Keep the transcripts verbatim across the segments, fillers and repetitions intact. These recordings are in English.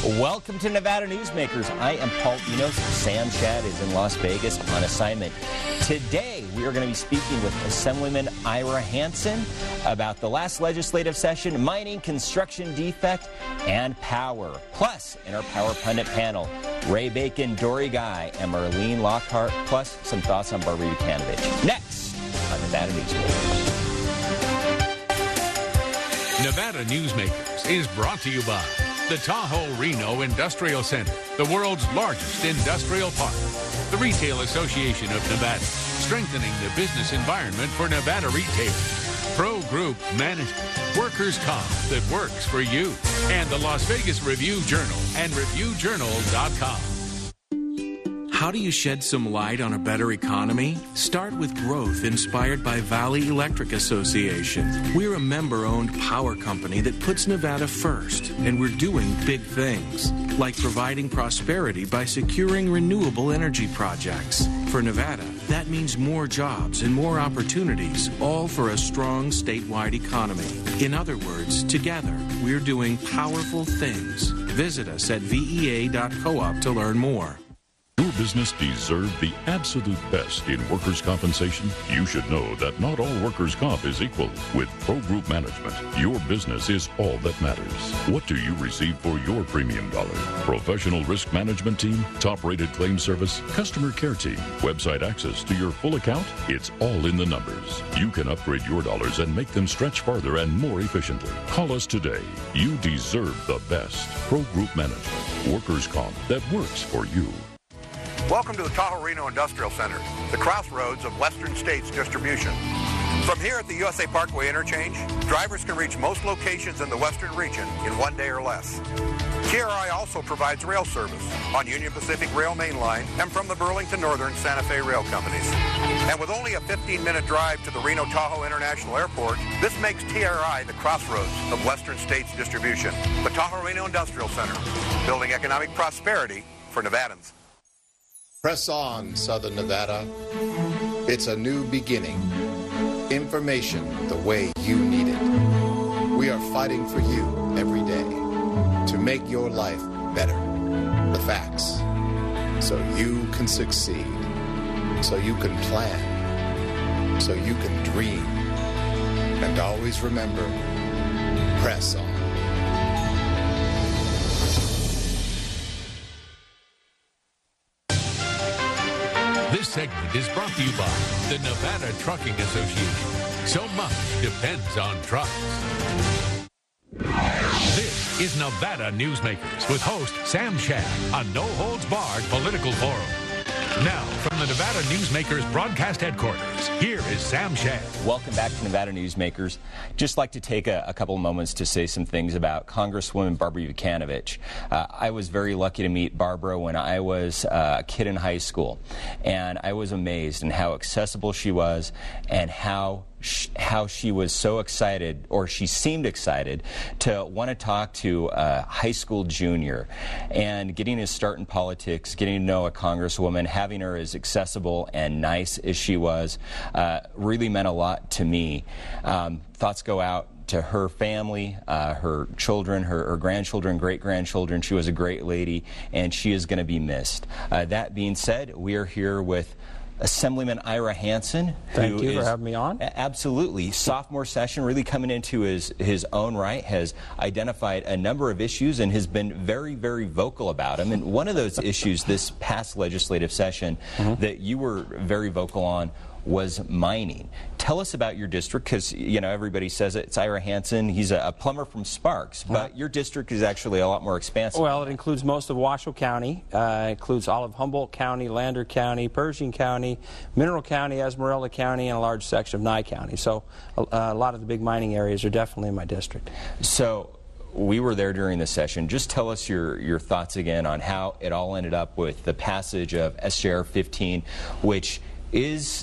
Welcome to Nevada Newsmakers. I am Paul Enos. Sam Shad is in Las Vegas on assignment. Today, we are going to be speaking with Assemblyman Ira Hansen about the last legislative session, mining, construction defect, and power. Plus, in our Power Pundit panel, Ray Bacon, Dory Guy, and Marlene Lockhart, plus some thoughts on Barbara Buchanovich. Next on Nevada Newsmakers. Nevada Newsmakers is brought to you by the Tahoe Reno Industrial Center, the world's largest industrial park. The Retail Association of Nevada, strengthening the business environment for Nevada retailers. Pro Group Management, workers' comp that works for you. And the Las Vegas Review-Journal and review journal dot com. How do you shed some light on a better economy? Start with growth inspired by Valley Electric Association. We're a member-owned power company that puts Nevada first, and we're doing big things, like providing prosperity by securing renewable energy projects. For Nevada, that means more jobs and more opportunities, all for a strong statewide economy. In other words, together, we're doing powerful things. Visit us at V E A dot coop to learn more. Your business deserves the absolute best in workers' compensation. You should know that not all workers' comp is equal. With Pro Group Management, your business is all that matters. What do you receive for your premium dollar? Professional risk management team, top-rated claim service, customer care team, website access to your full account? It's all in the numbers. You can upgrade your dollars and make them stretch farther and more efficiently. Call us today. You deserve the best. Pro Group Management, workers' comp that works for you. Welcome to the Tahoe Reno Industrial Center, the crossroads of Western States distribution. From here at the U S A Parkway interchange, drivers can reach most locations in the Western region in one day or less. T R I also provides rail service on Union Pacific Rail Main Line and from the Burlington Northern Santa Fe Rail Companies. And with only a fifteen minute drive to the Reno-Tahoe International Airport, this makes T R I the crossroads of Western States distribution. The Tahoe Reno Industrial Center, building economic prosperity for Nevadans. Press on, Southern Nevada. It's a new beginning. Information the way you need it. We are fighting for you every day to make your life better. The facts. So you can succeed. So you can plan. So you can dream. And always remember, press on. This segment is brought to you by the Nevada Trucking Association. So much depends on trucks. This is Nevada Newsmakers with host Sam Shad, a no-holds-barred political forum. Now, from the Nevada Newsmakers broadcast headquarters, here is Sam Shad. Welcome back to Nevada Newsmakers. Just like to take a, a couple of moments to say some things about Congresswoman Barbara Buchanovich. Uh, I was very lucky to meet Barbara when I was uh, a kid in high school, and I was amazed in how accessible she was and how how she was so excited, or she seemed excited, to want to talk to a high school junior. And getting his start in politics, getting to know a congresswoman, having her as accessible and nice as she was, uh, really meant a lot to me. Um, thoughts go out to her family, uh, her children, her, her grandchildren, great-grandchildren. She was a great lady, and she is going to be missed. Uh, that being said, we are here with Assemblyman Ira Hansen. Thank you is, for having me on. Absolutely. Sophomore session, really coming into his, his own right, has identified a number of issues and has been very, very vocal about them. And one of those issues this past legislative session mm-hmm. that you were very vocal on was mining. Tell us about your district, because, you know, everybody says it. It's Ira Hansen. He's a, a plumber from Sparks, but your district is actually a lot more expansive. Well, it includes most of Washoe County. Uh, it includes all of Humboldt County, Lander County, Pershing County, Mineral County, Esmeralda County, and a large section of Nye County. So uh, a lot of the big mining areas are definitely in my district. So we were there during the session. Just tell us your, your thoughts again on how it all ended up with the passage of S J R fifteen, which is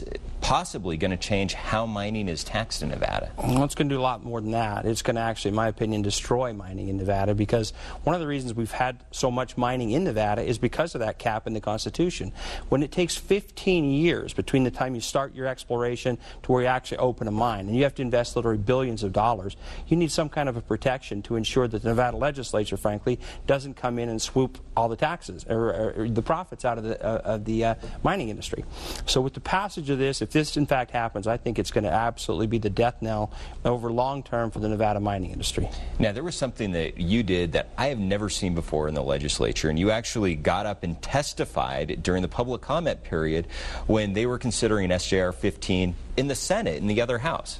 possibly going to change how mining is taxed in Nevada. Well, it's going to do a lot more than that. It's going to actually, in my opinion, destroy mining in Nevada, because one of the reasons we've had so much mining in Nevada is because of that cap in the Constitution. When it takes fifteen years between the time you start your exploration to where you actually open a mine, and you have to invest literally billions of dollars, you need some kind of a protection to ensure that the Nevada legislature, frankly, doesn't come in and swoop all the taxes or, or, or the profits out of the, uh, of the uh, mining industry. So with the passage of this, if this in fact happens, I think it's going to absolutely be the death knell over long term for the Nevada mining industry. Now, there was something that you did that I have never seen before in the legislature, and you actually got up and testified during the public comment period when they were considering S J R fifteen in the Senate, in the other house.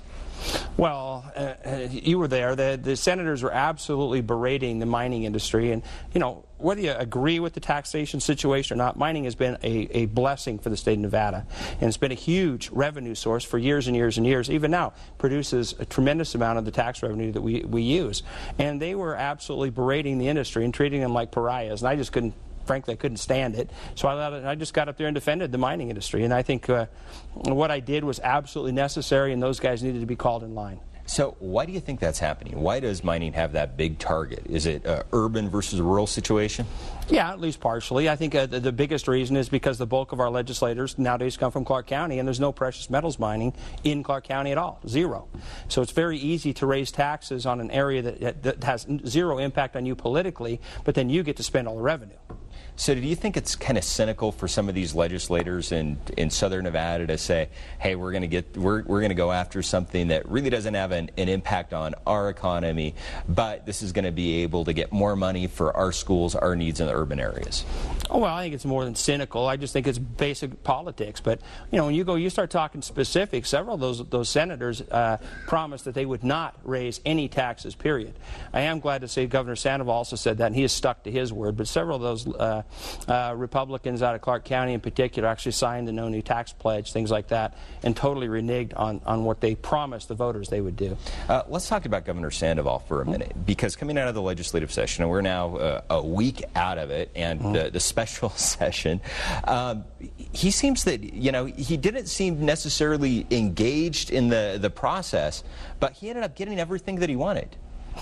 Well, uh, you were there. The, the senators were absolutely berating the mining industry. And, you know, whether you agree with the taxation situation or not, mining has been a, a blessing for the state of Nevada. And it's been a huge revenue source for years and years and years. Even now, produces a tremendous amount of the tax revenue that we, we use. And they were absolutely berating the industry and treating them like pariahs. And I just couldn't Frankly, I couldn't stand it, so I, I just got up there and defended the mining industry. And I think uh, what I did was absolutely necessary, and those guys needed to be called in line. So why do you think that's happening? Why does mining have that big target? Is it an urban versus rural situation? Yeah, at least partially. I think uh, the, the biggest reason is because the bulk of our legislators nowadays come from Clark County, and there's no precious metals mining in Clark County at all, zero. So it's very easy to raise taxes on an area that, that has zero impact on you politically, but then you get to spend all the revenue. So do you think it's kind of cynical for some of these legislators in in Southern Nevada to say, hey, we're going to get we're we're going to go after something that really doesn't have an, an impact on our economy, but this is going to be able to get more money for our schools, our needs in the urban areas? Oh, well, I think it's more than cynical. I just think it's basic politics. But, you know, when you go, you start talking specifics, several of those, those senators uh, promised that they would not raise any taxes, period. I am glad to say Governor Sandoval also said that, and he has stuck to his word. But several of those uh, uh, Republicans out of Clark County in particular actually signed the no new tax pledge, things like that, and totally reneged on, on what they promised the voters they would do. Uh, let's talk about Governor Sandoval for a minute, because coming out of the legislative session, and we're now uh, a week out of it, and mm-hmm. the, the special session, um, he seems that, you know, he didn't seem necessarily engaged in the, the process, but he ended up getting everything that he wanted.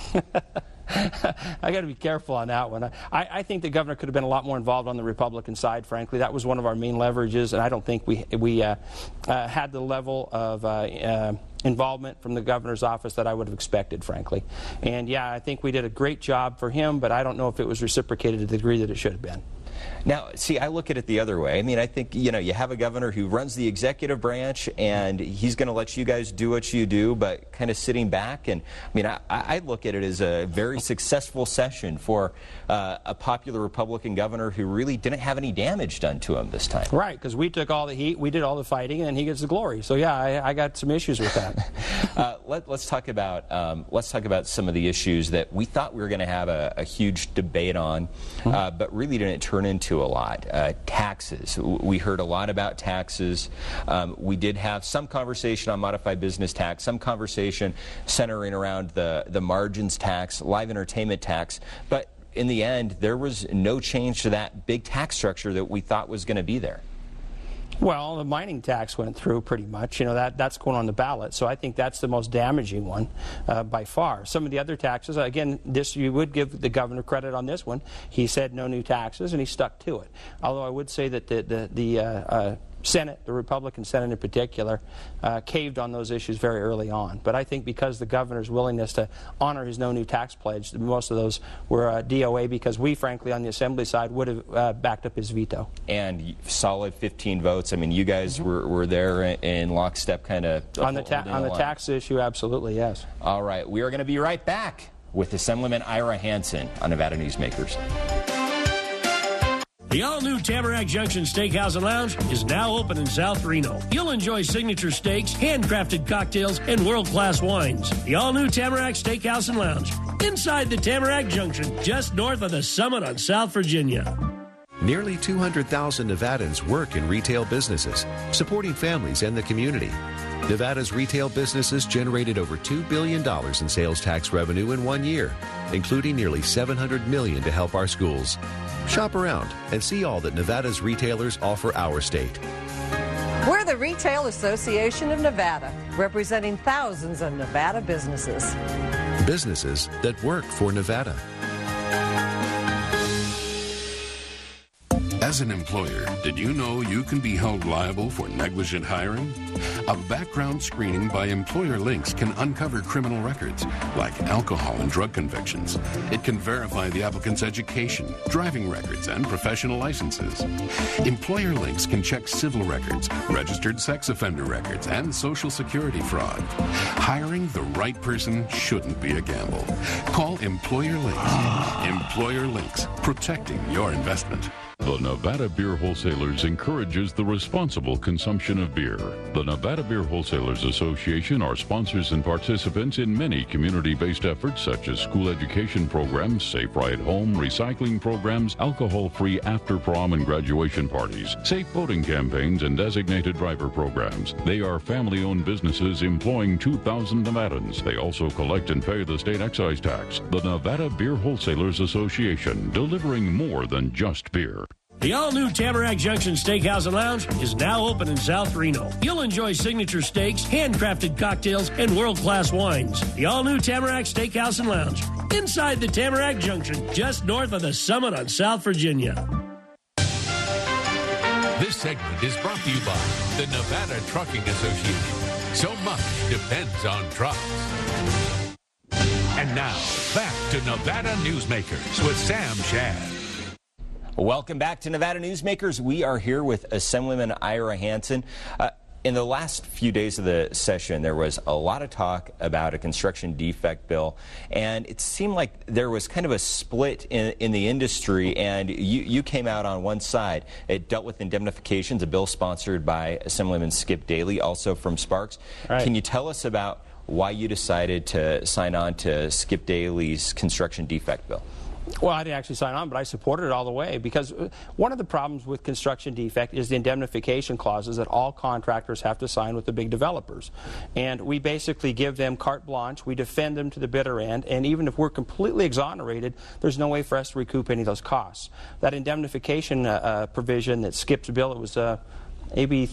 I got to be careful on that one. I, I think the governor could have been a lot more involved on the Republican side, frankly. That was one of our main leverages, and I don't think we, we uh, uh, had the level of uh, uh, involvement from the governor's office that I would have expected, frankly. And, yeah, I think we did a great job for him, but I don't know if it was reciprocated to the degree that it should have been. Now, see, I look at it the other way. I mean, I think, you know, you have a governor who runs the executive branch, and he's going to let you guys do what you do, but kind of sitting back. And, I mean, I, I look at it as a very successful session for uh, a popular Republican governor who really didn't have any damage done to him this time. Right, because we took all the heat, we did all the fighting, and he gets the glory. So, yeah, I, I got some issues with that. uh, let, let's talk about um, let's talk about some of the issues that we thought we were going to have a, a huge debate on, uh, but really didn't turn into a lot. Uh, taxes. We heard a lot about taxes. Um, we did have some conversation on modified business tax, some conversation centering around the, the margins tax, live entertainment tax, but in the end, there was no change to that big tax structure that we thought was going to be there. Well, the mining tax went through pretty much. You know, that that's going on the ballot. So I think that's the most damaging one uh, by far. Some of the other taxes, again, this you would give the governor credit on this one. He said no new taxes, and he stuck to it. Although I would say that the, the, the uh, uh, Senate, the Republican Senate in particular, uh, caved on those issues very early on. But I think because the governor's willingness to honor his no new tax pledge, most of those were uh, D O A, because we, frankly, on the Assembly side, would have uh, backed up his veto. And solid fifteen votes. I mean, you guys mm-hmm. were, were there in, in lockstep, kind of on the ta- on the, the tax issue. Absolutely, yes. All right, we are going to be right back with Assemblyman Ira Hansen on Nevada Newsmakers. The all-new Tamarack Junction Steakhouse and Lounge is now open in South Reno. You'll enjoy signature steaks, handcrafted cocktails, and world-class wines. The all-new Tamarack Steakhouse and Lounge, inside the Tamarack Junction, just north of the Summit on South Virginia. Nearly two hundred thousand Nevadans work in retail businesses, supporting families and the community. Nevada's retail businesses generated over two billion dollars in sales tax revenue in one year, including nearly seven hundred million dollars to help our schools. Shop around and see all that Nevada's retailers offer our state. We're the Retail Association of Nevada, representing thousands of Nevada businesses. Businesses that work for Nevada. As an employer, did you know you can be held liable for negligent hiring? A background screening by Employer Links can uncover criminal records, like alcohol and drug convictions. It can verify the applicant's education, driving records, and professional licenses. Employer Links can check civil records, registered sex offender records, and social security fraud. Hiring the right person shouldn't be a gamble. Call Employer Links. Employer Links, protecting your investment. The Nevada Beer Wholesalers encourages the responsible consumption of beer. The Nevada Beer Wholesalers Association are sponsors and participants in many community-based efforts such as school education programs, safe ride home, recycling programs, alcohol-free after-prom and graduation parties, safe boating campaigns, and designated driver programs. They are family-owned businesses employing two thousand Nevadans. They also collect and pay the state excise tax. The Nevada Beer Wholesalers Association, delivering more than just beer. The all-new Tamarack Junction Steakhouse and Lounge is now open in South Reno. You'll enjoy signature steaks, handcrafted cocktails, and world-class wines. The all-new Tamarack Steakhouse and Lounge, inside the Tamarack Junction, just north of the Summit on South Virginia. This segment is brought to you by the Nevada Trucking Association. So much depends on trucks. And now, back to Nevada Newsmakers with Sam Shad. Welcome back to Nevada Newsmakers. We are here with Assemblyman Ira Hansen. Uh, in the last few days of the session, there was a lot of talk about a construction defect bill, and it seemed like there was kind of a split in, in the industry, and you, you came out on one side. It dealt with indemnifications, a bill sponsored by Assemblyman Skip Daly, also from Sparks. Right. Can you tell us about why you decided to sign on to Skip Daly's construction defect bill? Well, I didn't actually sign on, but I supported it all the way, because one of the problems with construction defect is the indemnification clauses that all contractors have to sign with the big developers. And we basically give them carte blanche, we defend them to the bitter end, and even if we're completely exonerated, there's no way for us to recoup any of those costs. That indemnification uh, uh, provision that Skip's bill, it was uh, A B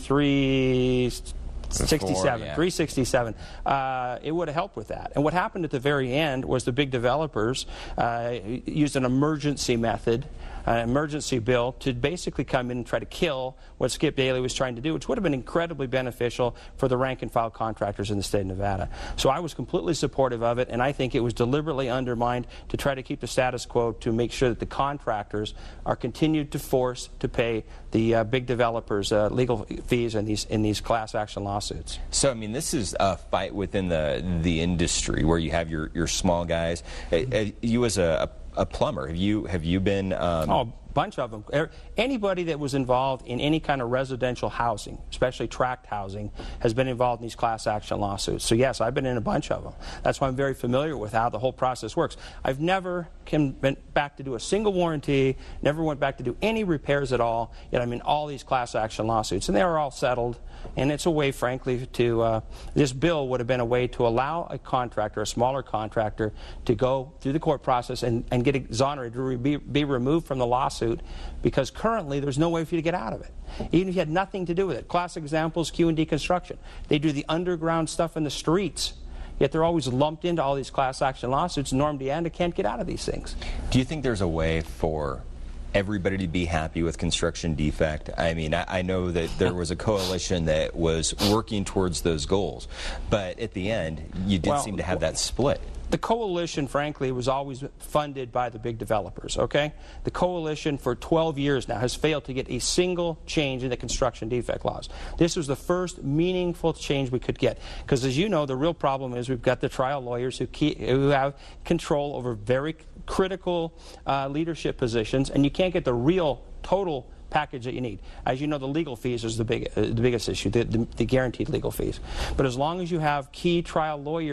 three sixty-seven, yeah. three sixty-seven. Uh, it would have helped with that. And what happened at the very end was the big developers uh, used an emergency method, an emergency bill, to basically come in and try to kill what Skip Daly was trying to do, which would have been incredibly beneficial for the rank-and-file contractors in the state of Nevada. So I was completely supportive of it, and I think it was deliberately undermined to try to keep the status quo, to make sure that the contractors are continued to force to pay the uh, big developers uh, legal fees in these in these class action lawsuits. So I mean, this is a fight within the the industry where you have your your small guys. Uh, you as a, a plumber, have you have you been? Um, oh, bunch of them. Anybody that was involved in any kind of residential housing, especially tract housing, has been involved in these class action lawsuits. So yes, I've been in a bunch of them. That's why I'm very familiar with how the whole process works. I've never come back to do a single warranty, never went back to do any repairs at all, yet I'm in all these class action lawsuits, and they are all settled. And it's a way, frankly, to, uh, this bill would have been a way to allow a contractor, a smaller contractor, to go through the court process and, and get exonerated, to be, be removed from the lawsuit, because currently there's no way for you to get out of it, even if you had nothing to do with it. Classic examples, Q and D Construction. They do the underground stuff in the streets, yet they're always lumped into all these class action lawsuits. Norm DeAnda can't get out of these things. Do you think there's a way for everybody to be happy with construction defect? I mean, I, I know that there was a coalition that was working towards those goals, but at the end, you did well, seem to have that split. The coalition, frankly, was always funded by the big developers, okay? The coalition for twelve years now has failed to get a single change in the construction defect laws. This was the first meaningful change we could get, because as you know, the real problem is we've got the trial lawyers who, keep, who have control over very critical uh, leadership positions, and you can't get the real total package that you need. As you know, the legal fees is the, big, uh, the biggest issue, the, the, the guaranteed legal fees. But as long as you have key trial lawyer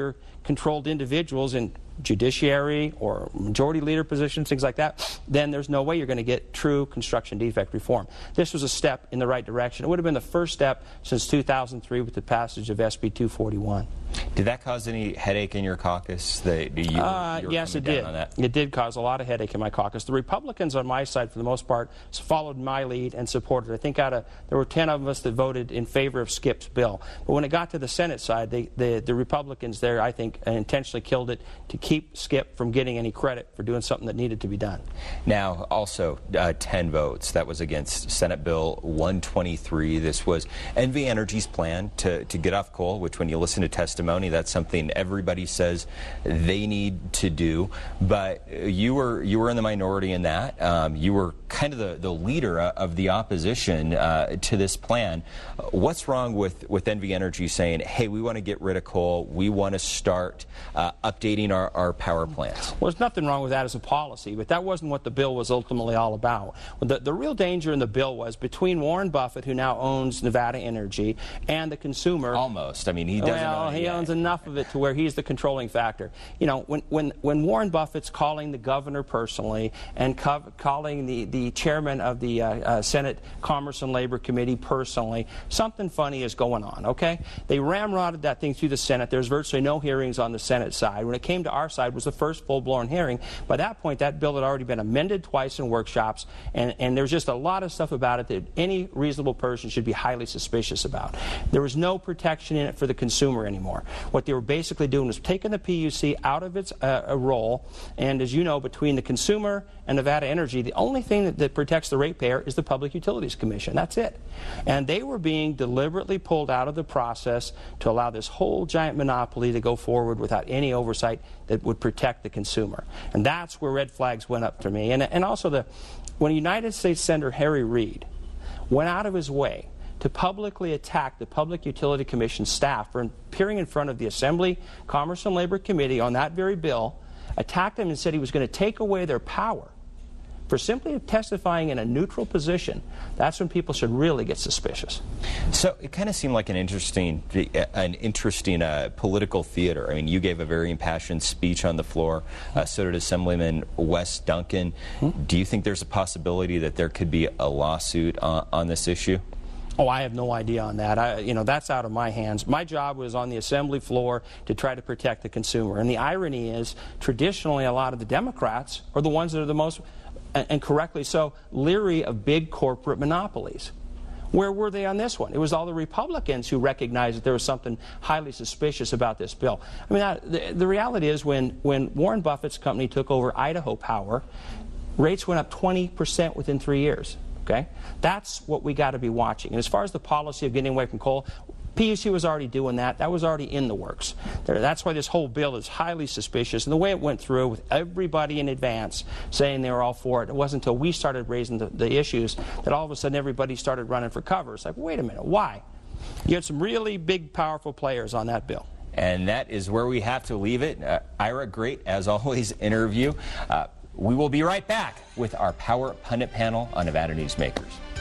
controlled individuals in judiciary or majority leader positions, things like that, then there's no way you're going to get true construction defect reform. This was a step in the right direction. It would have been the first step since two thousand three with the passage of S B two forty-one. Did that cause any headache in your caucus? That you, uh, you were yes, it down did. On that? It did cause a lot of headache in my caucus. The Republicans on my side, for the most part, followed my lead and supported. I think out of there were ten of us that voted in favor of Skip's bill. But when it got to the Senate side, they, the the Republicans there, I think, intentionally killed it to keep Skip from getting any credit for doing something that needed to be done. Now, also uh, ten votes. That was against Senate Bill one twenty-three. This was N V Energy's plan to to get off coal, which, when you listen to testimony, that's something everybody says they need to do. But you were you were in the minority in that. Um, you were kind of the, the leader of the opposition uh, to this plan. What's wrong with, with N V Energy saying, hey, we want to get rid of coal, we want to start uh, updating our, our power plants? Well, there's nothing wrong with that as a policy, but that wasn't what the bill was ultimately all about. The, the real danger in the bill was between Warren Buffett, who now owns Nevada Energy, and the consumer. Almost. I mean, he doesn't well, own he it owns enough of it to where he's the controlling factor. You know, when, when, when Warren Buffett's calling the governor personally and co calling the, the chairman of the uh, uh, Senate Commerce and Labor Committee personally, something funny is going on, okay? They ramrodded that thing through the Senate. There's virtually no hearings on the Senate side. When it came to our side, it was the first full-blown hearing. By that point, that bill had already been amended twice in workshops, and, and there's just a lot of stuff about it that any reasonable person should be highly suspicious about. There was no protection in it for the consumer anymore. What they were basically doing was taking the P U C out of its uh, role, and as you know, between the consumer and Nevada Energy, the only thing that, that protects the ratepayer is the Public Utilities Commission. That's it. And they were being deliberately pulled out of the process to allow this whole giant monopoly to go forward without any oversight that would protect the consumer. And that's where red flags went up to me. And, and also, the, when United States Senator Harry Reid went out of his way to publicly attack the Public Utility Commission staff for appearing in front of the Assembly Commerce and Labor Committee on that very bill, attacked them and said he was going to take away their power for simply testifying in a neutral position, that's when people should really get suspicious. So it kind of seemed like an interesting, an interesting uh, political theater. I mean, you gave a very impassioned speech on the floor. Uh, so did Assemblyman Wes Duncan. Hmm? Do you think there's a possibility that there could be a lawsuit on, on this issue? Oh, I have no idea on that. I, you know, that's out of my hands. My job was on the Assembly floor to try to protect the consumer. And the irony is, traditionally, a lot of the Democrats are the ones that are the most, and correctly so, leery of big corporate monopolies. Where were they on this one? It was all the Republicans who recognized that there was something highly suspicious about this bill. I mean, that, the, the reality is when, when Warren Buffett's company took over Idaho Power, rates went up twenty percent within three years. Okay? That's what we got to be watching. And as far as the policy of getting away from coal, P U C was already doing that. That was already in the works. That's why this whole bill is highly suspicious. And the way it went through, with everybody in advance saying they were all for it, it wasn't until we started raising the, the issues that all of a sudden everybody started running for cover. It's like, wait a minute, why? You had some really big, powerful players on that bill. And that is where we have to leave it. Uh, Ira, great, as always, interview. Uh, we will be right back with our Power Pundit panel on Nevada Newsmakers.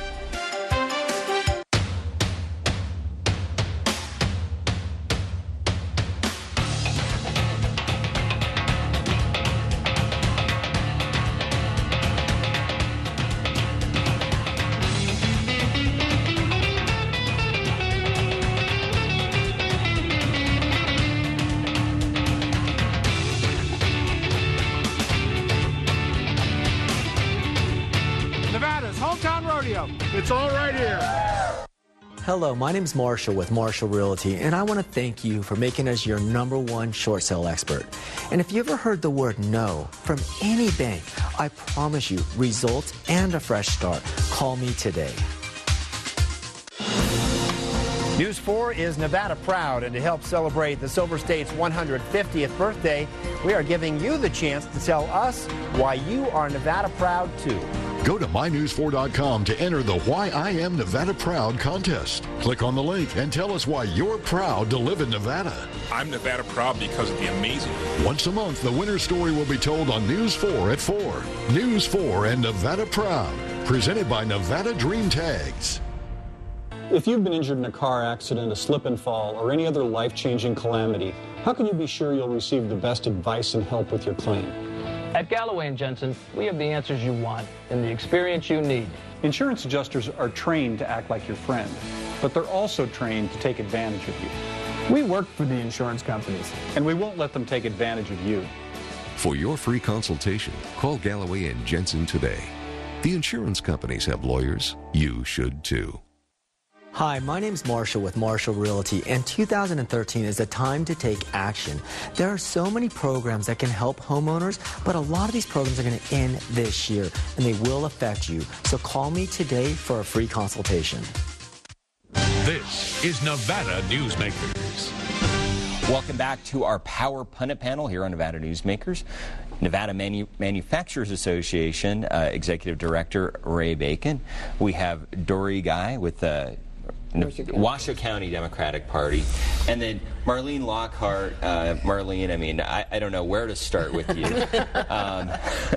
It's all right here. Hello, my name is Marshall with Marshall Realty, and I want to thank you for making us your number one short sale expert. And if you ever heard the word no from any bank, I promise you results and a fresh start. Call me today. News four is Nevada proud, and to help celebrate the Silver State's one hundred fiftieth birthday, we are giving you the chance to tell us why you are Nevada proud too. Go to my news four dot com to enter the Why I Am Nevada Proud contest. Click on the link and tell us why you're proud to live in Nevada. I'm Nevada proud because of the amazing. Once a month, the winner's story will be told on News four at four. News four and Nevada Proud, presented by Nevada Dream Tags. If you've been injured in a car accident, a slip and fall, or any other life-changing calamity, How can you be sure you'll receive the best advice and help with your claim? At Galloway and Jensen, we have the answers you want and the experience you need. Insurance adjusters are trained to act like your friend, but they're also trained to take advantage of you. We work for the insurance companies, and we won't let them take advantage of you. For your free consultation, call Galloway and Jensen today. The insurance companies have lawyers. You should too. Hi, my name's Marshall with Marshall Realty, and two thousand thirteen is the time to take action. There are so many programs that can help homeowners, but a lot of these programs are going to end this year, and they will affect you. So call me today for a free consultation. This is Nevada Newsmakers. Welcome back to our Power Pundit panel here on Nevada Newsmakers. Nevada Manu Manufacturers Association uh, Executive Director Ray Bacon. We have Dory Guy with the Washoe County. Washoe County Democratic Party. And then Marlene Lockhart. Uh, Marlene, I mean, I, I don't know where to start with you. um,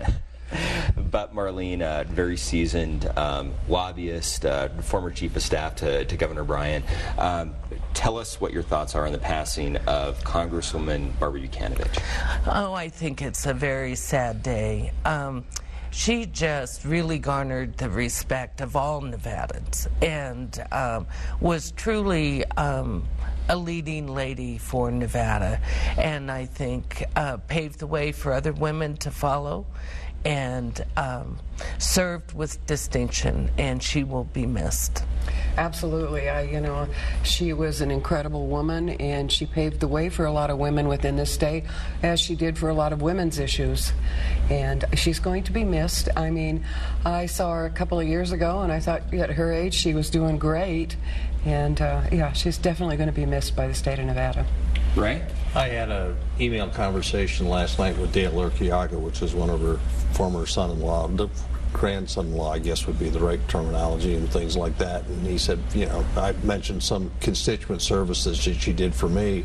But Marlene, uh, very seasoned um, lobbyist, uh, former chief of staff to, to Governor Bryan. Um, tell us what your thoughts are on the passing of Congresswoman Barbara Buchanovich. Oh, I think it's a very sad day. Um, she just really garnered the respect of all Nevadans and um, was truly um, a leading lady for Nevada, and I think uh, paved the way for other women to follow, and um, served with distinction, and she will be missed. Absolutely. I, you know, she was an incredible woman, and she paved the way for a lot of women within this state, as she did for a lot of women's issues. And she's going to be missed. I mean, I saw her a couple of years ago, and I thought at her age she was doing great. And, uh, yeah, she's definitely going to be missed by the state of Nevada. Right? I had an email conversation last night with Dale Urquiaga, which is one of her former son-in-law, grandson-in-law, I guess would be the right terminology, and things like that. And he said, you know, I mentioned some constituent services that she did for me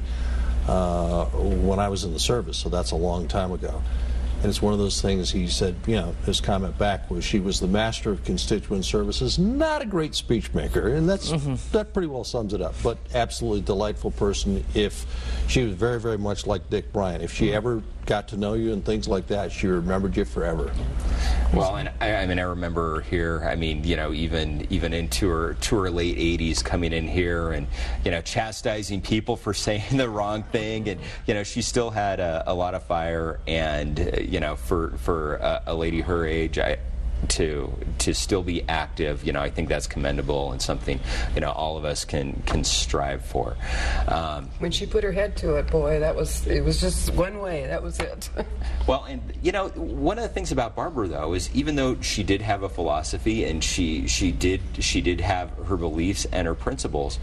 uh, when I was in the service, so that's a long time ago. And it's one of those things, he said, you know, his comment back was she was the master of constituent services, not a great speech maker, and that's mm-hmm. that pretty well sums it up, but absolutely delightful person. If she was very, very much like Dick Bryan. If she mm-hmm. ever got to know you and things like that, she remembered you forever. Well, and I, I mean, I remember her here, I mean, you know, even even into her, to her late eighties, coming in here and, you know, chastising people for saying the wrong thing, and, you know, she still had a, a lot of fire, and, uh, you know, for, for a, a lady her age, I, to to still be active, you know, I think that's commendable and something, you know, all of us can can strive for. Um, when she put her head to it, boy, that was, it was just one way, that was it. Well, and, you know, one of the things about Barbara, though, is even though she did have a philosophy and she she did she did have her beliefs and her principles,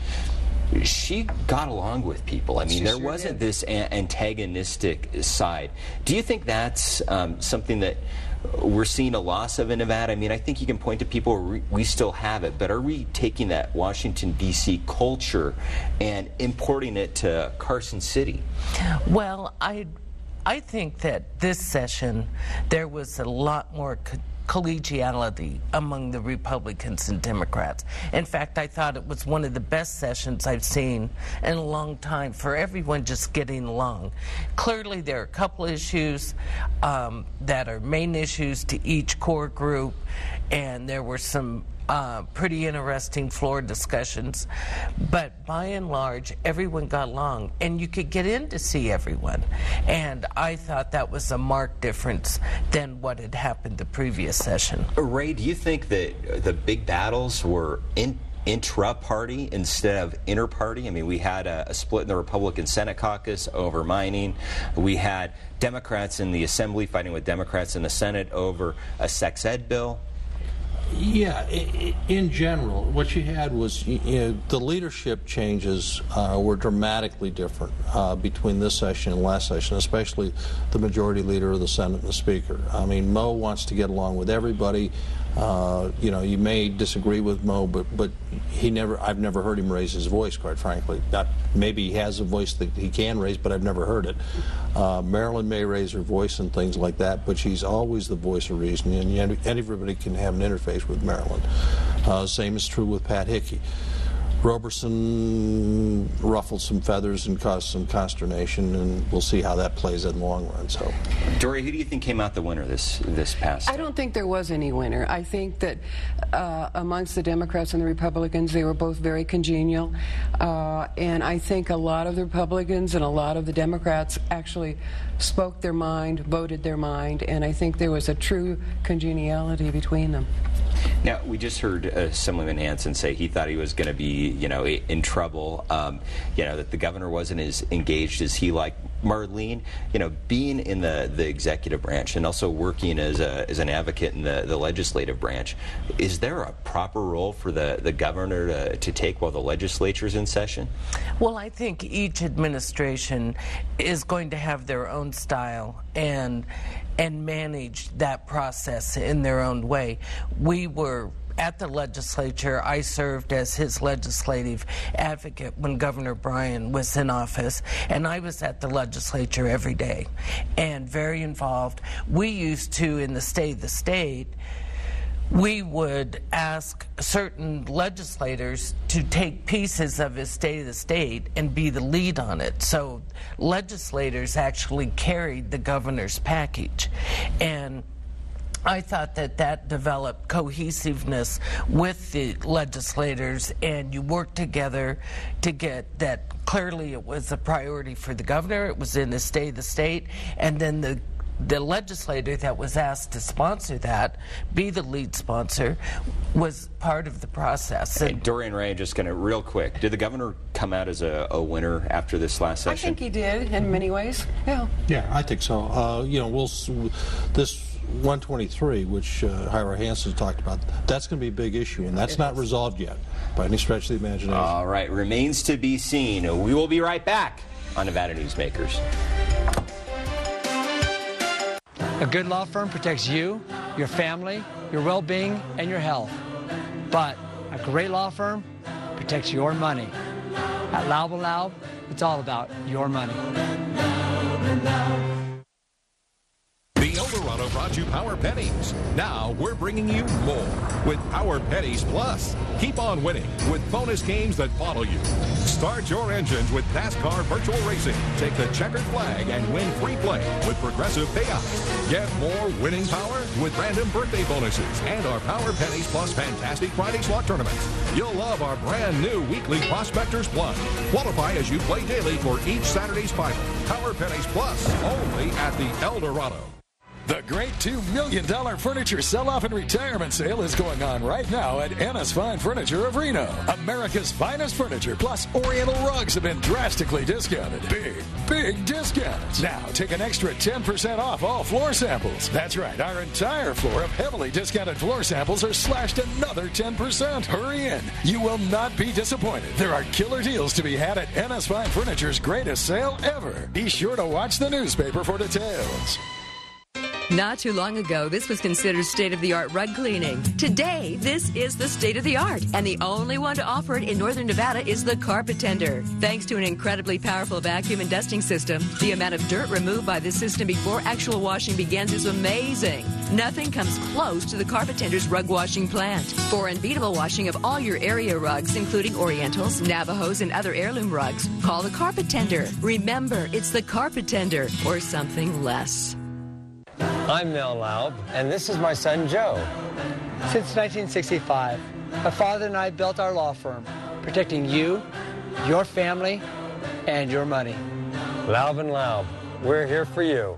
she got along with people. I mean, she there sure wasn't did. this a antagonistic side. Do you think that's um, something that we're seeing a loss of in Nevada? I mean, I think you can point to people where we, we still have it, but are we taking that Washington, D C culture and importing it to Carson City? Well, I, I think that this session, there was a lot more collegiality among the Republicans and Democrats. In fact, I thought it was one of the best sessions I've seen in a long time for everyone just getting along. Clearly, there are a couple issues um, that are main issues to each core group, and there were some Uh, pretty interesting floor discussions, but by and large everyone got along, and you could get in to see everyone, and I thought that was a marked difference than what had happened the previous session. Ray, do you think that the big battles were in intra-party instead of inter-party? I mean, we had a, a split in the Republican Senate caucus over mining. We had Democrats in the Assembly fighting with Democrats in the Senate over a sex ed bill. Yeah, in general, what you had was, you know, the leadership changes uh, were dramatically different uh, between this session and last session, especially the majority leader of the Senate and the Speaker. I mean, Mo wants to get along with everybody. Uh, you know, you may disagree with Mo, but but he never. I've never heard him raise his voice, quite frankly. Not, maybe he has a voice that he can raise, but I've never heard it. Uh, Marilyn may raise her voice and things like that, but she's always the voice of reason, and yet everybody can have an interface with Marilyn. Uh, same is true with Pat Hickey. Roberson ruffled some feathers and caused some consternation, and we'll see how that plays in the long run. So, Dory, who do you think came out the winner this this past? I don't think there was any winner. I think that uh, amongst the Democrats and the Republicans, they were both very congenial, uh, and I think a lot of the Republicans and a lot of the Democrats actually spoke their mind, voted their mind, and I think there was a true congeniality between them. Now, we just heard uh, Assemblyman Hansen say he thought he was going to be, you know, in trouble, um, you know, that the governor wasn't as engaged as he liked. Marlene, you know, being in the, the executive branch and also working as, a, as an advocate in the, the legislative branch, is there a proper role for the, the governor to, to take while the legislature's in session? Well, I think each administration is going to have their own style and and manage that process in their own way. We were at the legislature. I served as his legislative advocate when Governor Bryan was in office, and I was at the legislature every day and very involved. We used to, in the State of the State, we would ask certain legislators to take pieces of his State of the State and be the lead on it. So legislators actually carried the governor's package. And I thought that that developed cohesiveness with the legislators, and you worked together to get that. Clearly it was a priority for the governor. It was in the State of the State, and then the the legislator that was asked to sponsor that, be the lead sponsor, was part of the process. Hey, Dorian Ray, just going to real quick, did the governor come out as a, a winner after this last session? I think he did in many ways. Yeah. Yeah, I think so. Uh, you know, we'll this one twenty-three, which uh, Ira Hansen talked about, that's going to be a big issue, and that's it not is. resolved yet by any stretch of the imagination. All right, remains to be seen. We will be right back on Nevada Newsmakers. A good law firm protects you, your family, your well-being, and your health. But a great law firm protects your money. At Laub and Laub, it's all about your money. The Eldorado brought you Power Pennies. Now we're bringing you more with Power Pennies Plus. Keep on winning with bonus games that follow you. Start your engines with NASCAR Virtual Racing. Take the checkered flag and win free play with progressive payouts. Get more winning power with random birthday bonuses and our Power Pennies Plus Fantastic Friday Slot Tournaments. You'll love our brand new weekly Prospectors Plus. Qualify as you play daily for each Saturday's final. Power Pennies Plus, only at the Eldorado. The great two million dollars furniture sell-off and retirement sale is going on right now at Ennis Fine Furniture of Reno. America's finest furniture plus Oriental rugs have been drastically discounted. Big, big discounts. Now take an extra ten percent off all floor samples. That's right, our entire floor of heavily discounted floor samples are slashed another ten percent. Hurry in. You will not be disappointed. There are killer deals to be had at Ennis Fine Furniture's greatest sale ever. Be sure to watch the newspaper for details. Not too long ago, this was considered state-of-the-art rug cleaning. Today, this is the state-of-the-art, and the only one to offer it in Northern Nevada is the Carpet Tender. Thanks to an incredibly powerful vacuum and dusting system, the amount of dirt removed by this system before actual washing begins is amazing. Nothing comes close to the Carpet Tender's rug washing plant. For unbeatable washing of all your area rugs, including Orientals, Navajos, and other heirloom rugs, call the Carpet Tender. Remember, it's the Carpet Tender, or something less. I'm Mel Laub, and this is my son, Joe. Since nineteen sixty-five, my father and I built our law firm, protecting you, your family, and your money. Laub and Laub, we're here for you.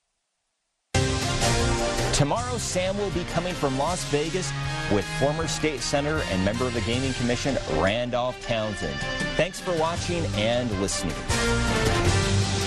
Tomorrow, Sam will be coming from Las Vegas with former state senator and member of the Gaming Commission, Randolph Townsend. Thanks for watching and listening.